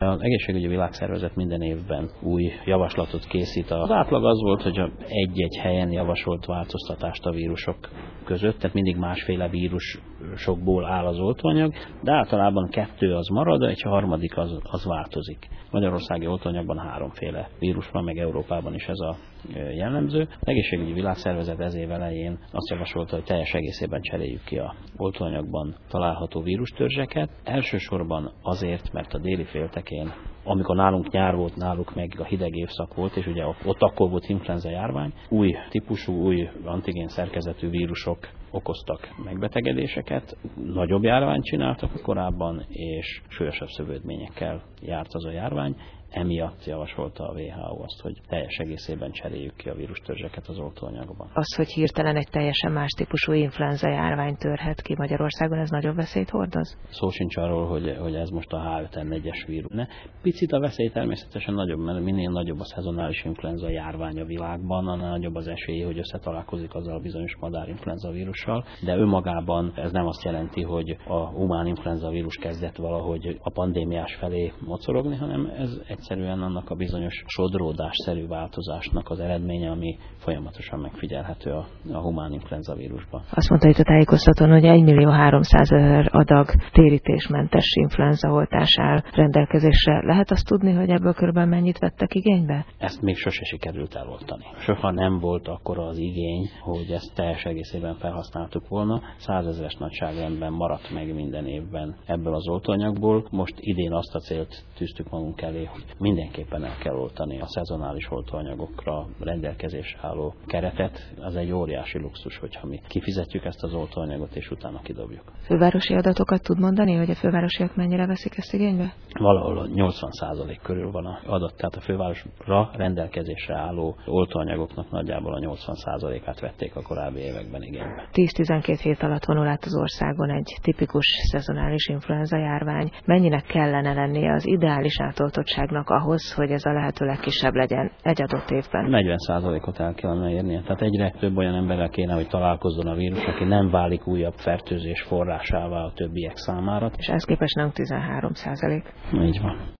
Az Egészségügyi Világszervezet minden évben új javaslatot készít. Az átlag az volt, hogy egy-egy helyen javasolt változtatást a vírusok között, tehát mindig másféle vírusokból áll az oltóanyag, de általában 2 az marad, egy harmadik az változik. Magyarországi oltóanyagban 3 vírus van, meg Európában is ez a jellemző. Az Egészségügyi Világszervezet ez év elején azt javasolta, hogy teljes egészében cseréljük ki a oltóanyagban található vírustörzseket. Elsősorban azért, mert a déli féltekén, amikor nálunk nyár volt, náluk meg a hideg évszak volt, és ugye ott akkor volt influenza járvány, új típusú, új antigén szerkezetű vírusok okoztak megbetegedéseket, nagyobb járványt csináltak korábban, és súlyosabb szövődményekkel járt az a járvány. Emiatt javasolta a WHO azt, hogy teljes egészében cseréljük ki a vírustörzseket az oltóanyagban. Az, hogy hirtelen egy teljesen más típusú influenza járvány törhet ki Magyarországon, ez nagyobb veszélyt hordoz? Szó sincs arról, hogy ez most a H5N1-es vírus. Picit a veszély természetesen nagyobb, mert minél nagyobb a szezonális influenza járvány a világban, annál nagyobb az esély, hogy összetalálkozik azzal a bizonyos madárinfluenza vírussal, de önmagában ez nem azt jelenti, hogy a humán influenza vírus kezdett valahogy a pandémiás felé mocorogni, hanem ez egyszerűen annak a bizonyos sodródásszerű változásnak az eredménye, ami folyamatosan megfigyelhető a humán influenza vírusban. Azt mondta itt a tájékoztatón, hogy 1.300.000 adag térítésmentes influenzaoltás áll rendelkezésre. Lehet azt tudni, hogy ebből körülbelül mennyit vettek igénybe? Ezt még sose sikerült eloltani. Soha nem volt akkora az igény, hogy ezt teljes egészében felhasználtuk volna. 100 000-es nagyságrendben maradt meg minden évben ebből az oltóanyagból. Most idén azt a célt tűztük magunk elé, hogy mindenképpen el kell oltani a szezonális oltóanyagokra rendelkezésre álló keretet. Az egy óriási luxus, hogyha mi kifizetjük ezt az oltóanyagot, és utána kidobjuk. Fővárosi adatokat tud mondani, hogy a fővárosiak mennyire veszik ezt igénybe? Valahol 80% körül van az adat, tehát a fővárosra rendelkezésre álló oltóanyagoknak nagyjából a 80%-át vették a korábbi években igénybe. 10-12 hét alatt vonul át az országon egy tipikus szezonális influenza járvány. Mennyinek kellene lennie az ideális átoltottságnak ahhoz, hogy ez a lehető legkisebb legyen egy adott évben? 40%-ot el kellene érnie. Tehát egyre több olyan emberrel kéne, hogy találkozzon a vírus, aki nem válik újabb fertőzés forrásává a többiek számára. És ehhez képest nem 13%. Így van.